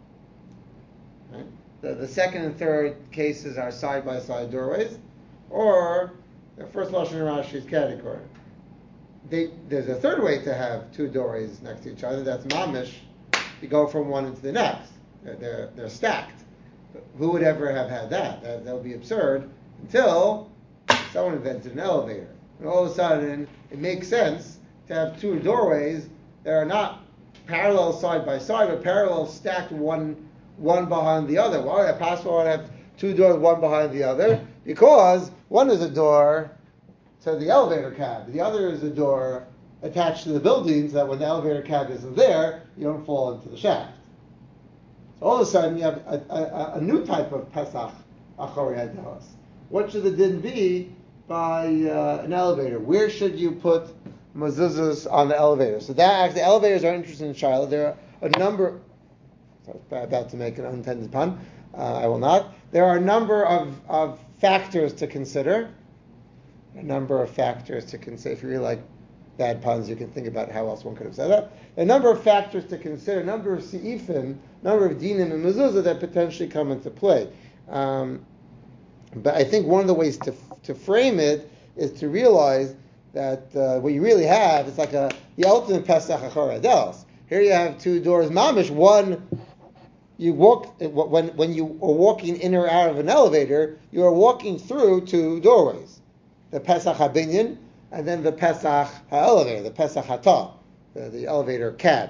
Right? The second and third cases are side by side doorways, or the first lashon in Rashi is catty corner. There's a third way to have 2 doorways next to each other. That's mamish. You go from one into the next. They're stacked. But who would ever have had that? That would be absurd until someone invented an elevator. And all of a sudden, it makes sense to have 2 doorways that are not parallel side by side, but parallel stacked one behind the other. Why would it possible to have 2 doors one behind the other? Because one is a door to the elevator cab, the other is a door attached to the building, so that when the elevator cab isn't there, you don't fall into the shaft. So all of a sudden, you have a new type of Pesach Achori Hadelos. What should the din be by an elevator? Where should you put mezuzahs on the elevator? So the elevators are interesting in Shiloh. There are a number. Sorry, I'm about to make an unintended pun. I will not. There are a number of factors to consider. If you really like bad puns, you can think about how else one could have said that. A number of factors to consider, a number of se'ifim, number of dinim and mezuzah that potentially come into play. But I think one of the ways to frame it is to realize that what you really have is like the ultimate Pesach Achor Hadelos. Here you have 2 doors, mamish. One, you walk when you are walking in or out of an elevator, you are walking through 2 doorways: the Pesach Habinyan and then the Pesach HaElevator, the Pesach Hatah, the elevator cab.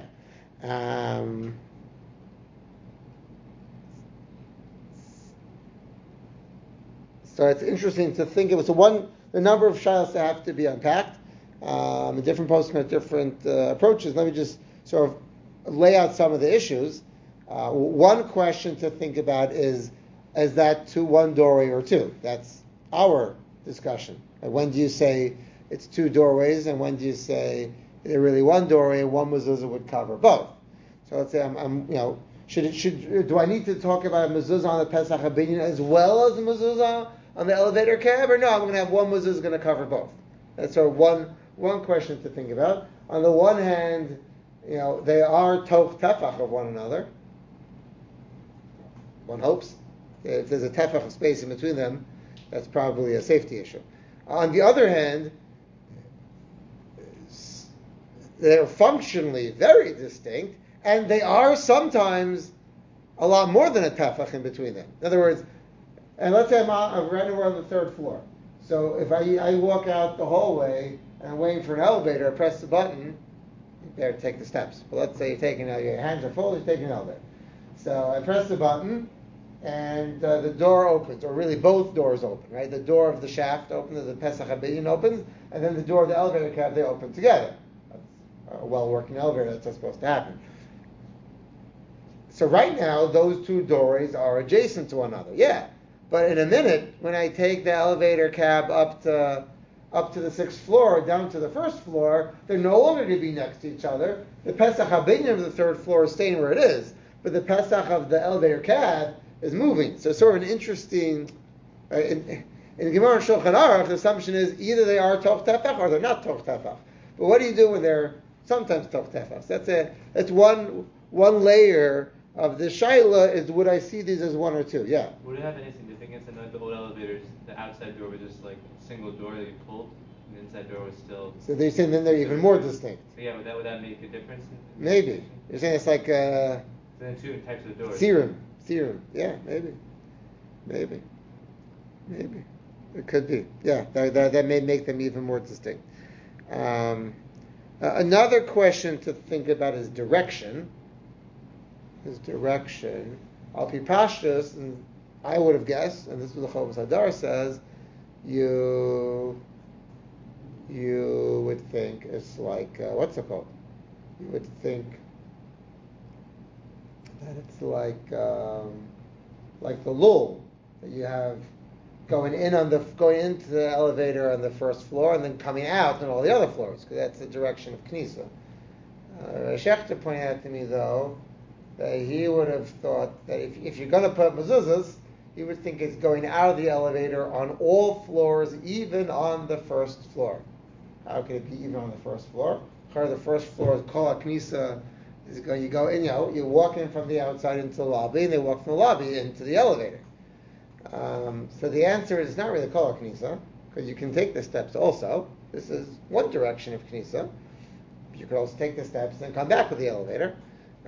So it's interesting to think of it. So the number of shilas that have to be unpacked, different posts have different approaches. Let me just sort of lay out some of the issues. One question to think about is that to 1 doorway or 2? That's our discussion. When do you say it's 2 doorways, and when do you say they're really 1 doorway and 1 mezuzah would cover both? So let's say Do I need to talk about a mezuzah on the Pesach HaBinyan as well as a mezuzah on the elevator cab, or no? I'm going to have one mezuzah going to cover both. That's sort of one question to think about. On the one hand, they are toch tefach of one another. One hopes. If there's a tefach of space in between them, that's probably a safety issue. On the other hand, they're functionally very distinct, and they are sometimes a lot more than a tefach in between them. In other words, and let's say I'm right now we're on the third floor. So if I walk out the hallway and I'm waiting for an elevator, I press the button, you better take the steps. But let's say your hands are full, you're taking an elevator. So I press the button, and the door opens, or really both doors open, right? The door of the shaft opens, the Pesach HaBinyan opens, and then the door of the elevator cab, they open together. That's a well-working elevator, that's what's supposed to happen. So right now, those two doors are adjacent to one another. Yeah, but in a minute, when I take the elevator cab up to the 6th floor, down to the 1st floor, they're no longer going to be next to each other. The Pesach HaBinyan of the 3rd floor is staying where it is, but the Pesach of the elevator cab is moving. So it's sort of an interesting... in Gemara and Shulchan Aruch, the assumption is either they are toch tefach or they're not toch tefach. But what do you do when they're sometimes toch tefach? That's one layer of the shaila is, would I see these as one or two? Yeah.
Would it have any significance in the old elevators? The outside door was just like a single door that you pulled, and the inside door was still.
So they're saying then they're even more distinct.
So yeah, would that make a difference?
Maybe you're saying it's like
then two types of doors.
theorem. Yeah, maybe. It could be. Yeah, that may make them even more distinct. Another question to think about is direction. Al pi pashtus, and I would have guessed, and this is what the Chovos Hadar says, you would think it's like, what's it called? You would think that it's like the lul that you have going into the elevator on the 1st floor and then coming out on all the other floors, because that's the direction of Knisa. Shechter pointed out to me though that he would have thought that if you're going to put mezuzahs, he would think it's going out of the elevator on all floors, even on the 1st floor. How could it be even on the 1st floor? The 1st floor is Kol HaKnisa. You go in, you walk in from the outside into the lobby, and they walk from the lobby into the elevator. So the answer is not really Kol HaKnisa, because you can take the steps also. This is one direction of Knisa. You could also take the steps and come back with the elevator.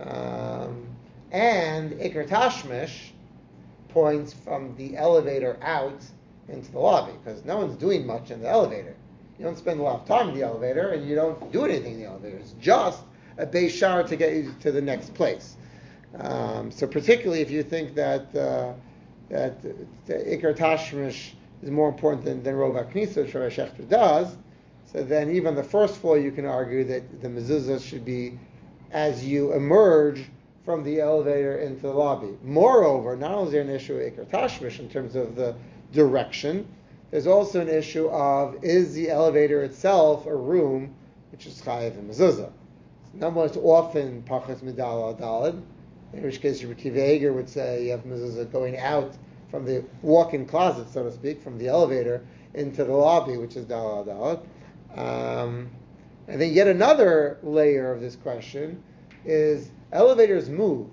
And Iker Tashmish points from the elevator out into the lobby, because no one's doing much in the elevator. You don't spend a lot of time in the elevator, and you don't do anything in the elevator. It's just a Beis Shar to get you to the next place. So particularly if you think that the Iker Tashmish is more important than Rov HaKnisa, which Rav Shechter does, so then even on the 1st floor you can argue that the mezuzah should be as you emerge from the elevator into the lobby. Moreover, not only is there an issue with Iker Tashmish in terms of the direction, there's also an issue of, is the elevator itself a room which is chayiv and mezuzah? Not most often pachas midal al daled, in which case Rabbi Akiva Eiger would say you have mezuzah going out from the walk-in closet, so to speak, from the elevator into the lobby, which is dal al daled. And then yet another layer of this question is elevators move.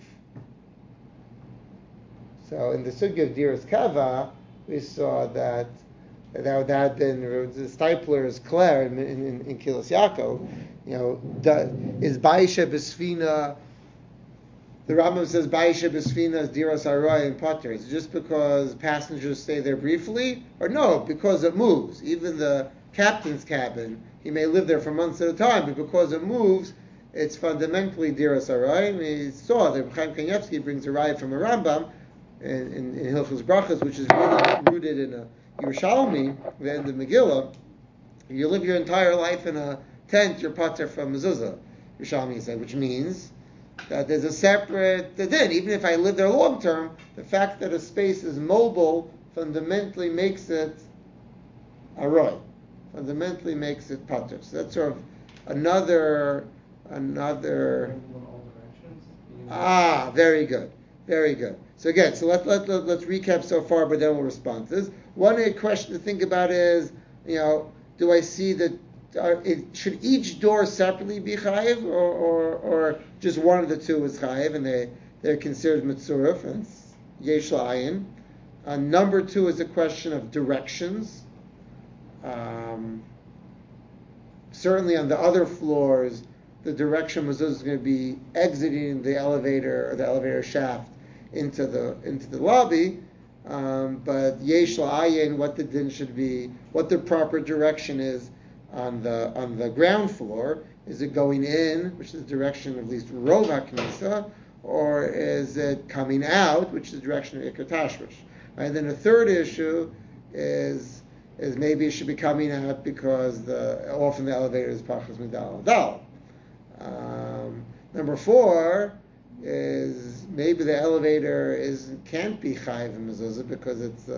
So in the sugya of Diras Kava, we saw that had been the Stipler's Claire in Kilos Yaakov. Is Baisha B'Sfina? The Rambam says Baisha B'Sfina is Diras Arai and Pater. Is it just because passengers stay there briefly, or no? Because it moves. Even the captain's cabin, he may live there for months at a time, but because it moves, it's fundamentally Diras Arai. We saw that Chaim Kanievsky brings a raya from a Rambam in Hilchos Brachos, which is really rooted in a Yerushalmi, the end of Megillah. You live your entire life in a tent, you're pater from mezuzah, Yerushalmi said, which means that there's a separate din. Even if I live there long term, the fact that a space is mobile fundamentally makes it aroy, fundamentally makes it pater. So that's sort of another. Very good. Very good. So again, so let's recap so far, but then we'll respond to this. One question to think about is, do I see that should each door separately be chayiv, or just one of the two is chayiv, and they're considered mitzuruf, and it's yesh la'ayin. Number two is a question of directions. Certainly on the other floors, the direction mezuzah is going to be exiting the elevator or the elevator shaft into the lobby. But yesh la'ayin, what the din should be, what the proper direction is on the ground floor. Is it going in, which is the direction of at least rov haknisa, or is it coming out, which is the direction of ikar tashmish? And then the third issue is maybe it should be coming out because often the elevator is pachas midal dal. Number four is maybe the elevator can't be chayiv in mezuzah because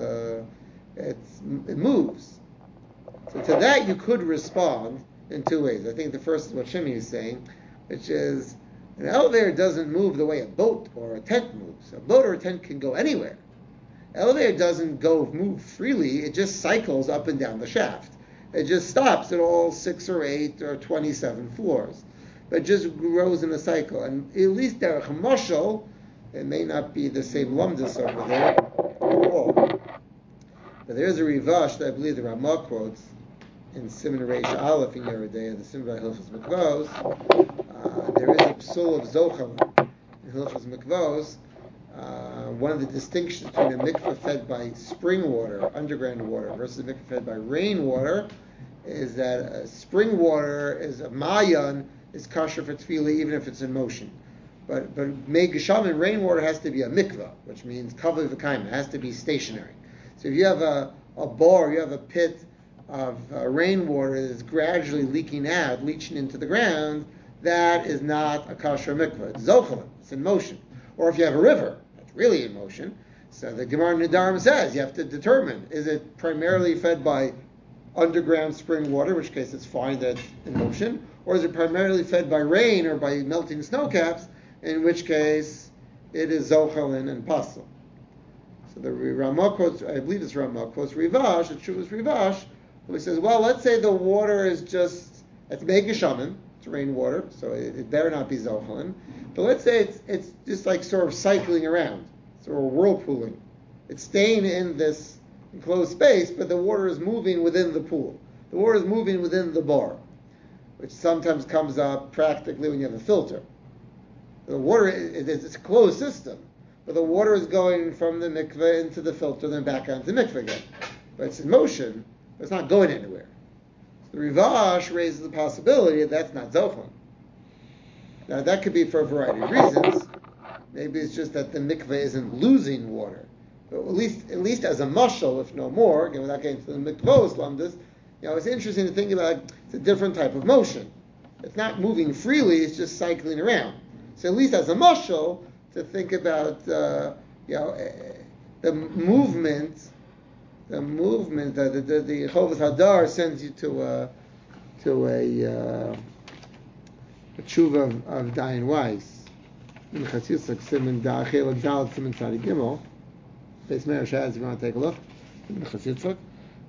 it moves. So to that you could respond in two ways. I think the first is what Shimi is saying, which is an elevator doesn't move the way a boat or a tent moves. A boat or a tent can go anywhere. Elevator doesn't move freely, it just cycles up and down the shaft. It just stops at all 6 or 8 or 27 floors. But it just grows in a cycle. And at least derech mashal, it may not be the same lumdus over there at all. But there is a rivash that I believe the Ramah quotes in Siman Reish Aleph in Yeridei, the Siman Hilchos Mikvos. There is a psul of Zochel in Hilchos Mikvos. One of the distinctions between a mikveh fed by spring water, underground water, versus a mikveh fed by rainwater is that spring water is a mayan, is kosher for tefillah even if it's in motion. But Mei Geshamim, rainwater has to be a mikveh, which means kavod v'kaim, it has to be stationary. So if you have a bar, you have a pit of rainwater that's gradually leaching into the ground, that is not a kosher mikveh. It's zochelim, it's in motion. Or if you have a river, that's really in motion. So the Gemara Nedarim says you have to determine, is it primarily fed by underground spring water, in which case it's fine that it's in motion, or is it primarily fed by rain or by melting snow caps, in which case it is zochelin and pasul. So the Ramah quotes, I believe it's Ramah quotes Rivash, it's true as Rivash, who he says, well, let's say the water is just, it's Mei Geshamim, it's rainwater, so it better not be zochelin. But let's say it's just like sort of cycling around, sort of whirlpooling. It's staying in this enclosed space, but the water is moving within the pool. The water is moving within the bar, which sometimes comes up practically when you have a filter. The water, it's a closed system, but the water is going from the mikveh into the filter, then back onto the mikveh again. But it's in motion, but it's not going anywhere. So the Rivash raises the possibility that that's not zochelin. Now that could be for a variety of reasons. Maybe it's just that the mikveh isn't losing water. But at least as a mashal, if no more, again without getting to the mikvahos lamdas, it's interesting to think about it's a different type of motion. It's not moving freely, it's just cycling around. So at least as a mashal, to think about the movement that the Chovos Hadar sends you to a tshuva of Dayan Weiss. In Chatzisuk, Siman Da'achel Dal Siman Tzadi Gimel. Beis Meir Shaz, if you want to take a look. In Chatzisuk.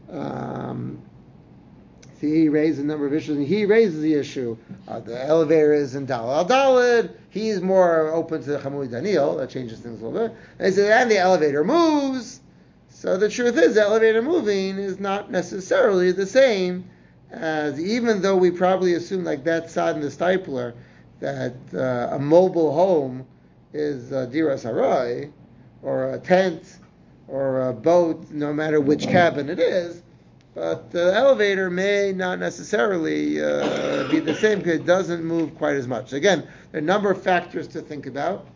He raised a number of issues, and he raises the issue. The elevator is in Dal Al-Dalid. He's more open to the Chamui Daniel. That changes things a little bit. And he said, and the elevator moves. So the truth is, the elevator moving is not necessarily the same as, even though we probably assume like that side in the stipler, that a mobile home is Dira Sarai, or a tent, or a boat, no matter which cabin it is, but the elevator may not necessarily be the same because it doesn't move quite as much. Again, there are a number of factors to think about.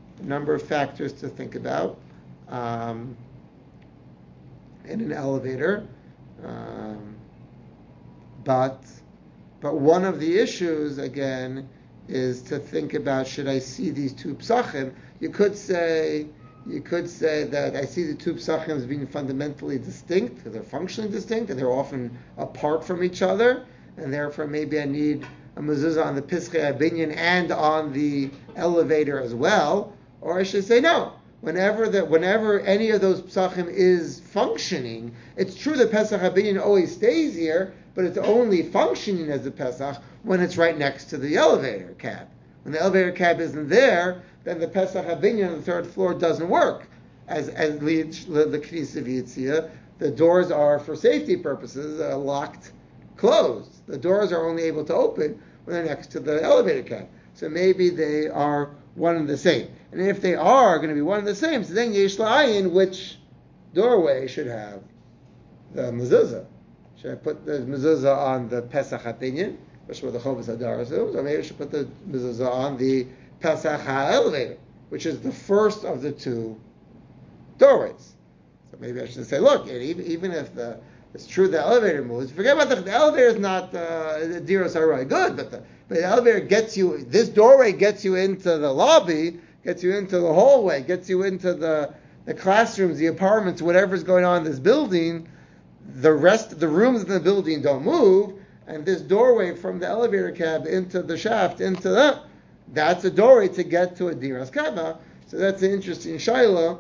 In an elevator, but one of the issues again is to think about, should I see these two psachim? You could say that I see the two psachim as being fundamentally distinct, because they're functionally distinct, and they're often apart from each other, and therefore maybe I need a mezuzah on the Pischei Binyan and on the elevator as well, or I should say no. Whenever any of those psachim is functioning, it's true that Pesach HaBinyan always stays here, but it's only functioning as a Pesach when it's right next to the elevator cab. When the elevator cab isn't there, then the Pesach HaBinyan on the third floor doesn't work. As the Knisa V'Yitzia, the doors are, for safety purposes, locked, closed. The doors are only able to open when they're next to the elevator cab. So maybe they are one and the same. And if they are going to be one and the same, so then Yesh La'ayin, which doorway should have the mezuzah? Should I put the mezuzah on the Pesach HaBinyan, which is where the Chovos Hadar assumes, or maybe I should put the mezuzah on the Pesach HaElevator, which is the first of the two doorways. So maybe I should say, look, even if it's true the elevator moves, forget about the elevator is not the Diros Harai good, but the elevator gets you, this doorway gets you into the lobby, gets you into the hallway, gets you into the classrooms, the apartments, whatever's going on in this building. The rest of the rooms in the building don't move, and this doorway from the elevator cab into the shaft, that's a doorway to get to a Diras Kaba. So that's an interesting shayla.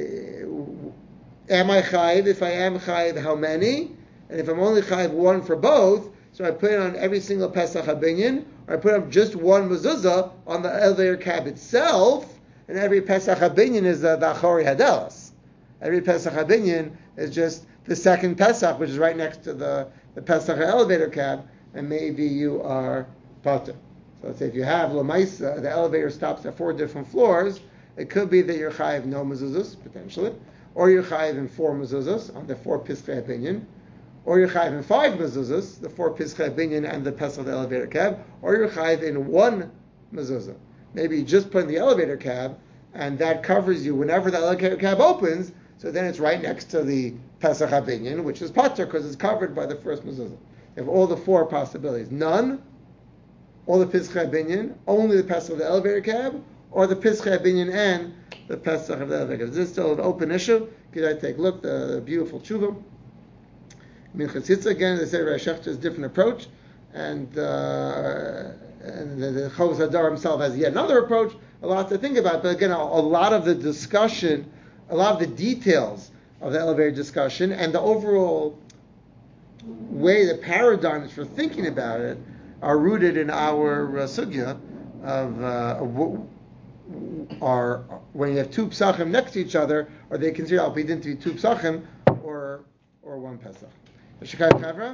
Am I chayiv? If I am chayiv, how many? And if I'm only chayiv one for both, so I put it on every single Pesach HaBinyan, or I put up just one mezuzah on the elevator cab itself, and every Pesach HaBinyan is the Achori Hadelas. Every Pesach HaBinyan is just the second Pesach, which is right next to the Pesach elevator cab, and maybe you are pater. So let's say if you have Lamaisa, the elevator stops at 4 different floors, it could be that you're chayiv no mezuzahs, potentially, or you're chayiv in 4 mezuzahs on the 4 Pischei Binyan, or you're chayiv in 5 mezuzahs, the 4 Pischei Binyan and the Pesach elevator cab, or you're chayiv in 1 mezuzah. Maybe you just put in the elevator cab, and that covers you whenever the elevator cab opens, so then it's right next to the Pesach HaBinyan, which is pater because it's covered by the first mezuzah. You have all the 4 possibilities. None, all the Pischei Binyan, only the Pesach of the elevator cab, or the Pischei Binyan and the Pesach of the elevator cab. Is this still an open issue? Could I take a look? The beautiful tshuva. Minchas Yitzchak, again, they say Rosh Hashanah is a different approach, and the Chovos Hadar himself has yet another approach. A lot to think about, but again, a lot of the discussion, a lot of the details of the elevator discussion, and the overall way, the paradigms for thinking about it, are rooted in our sugya of when you have 2 psachim next to each other, are they considered al pidin to be 2 psachim or 1 pesach?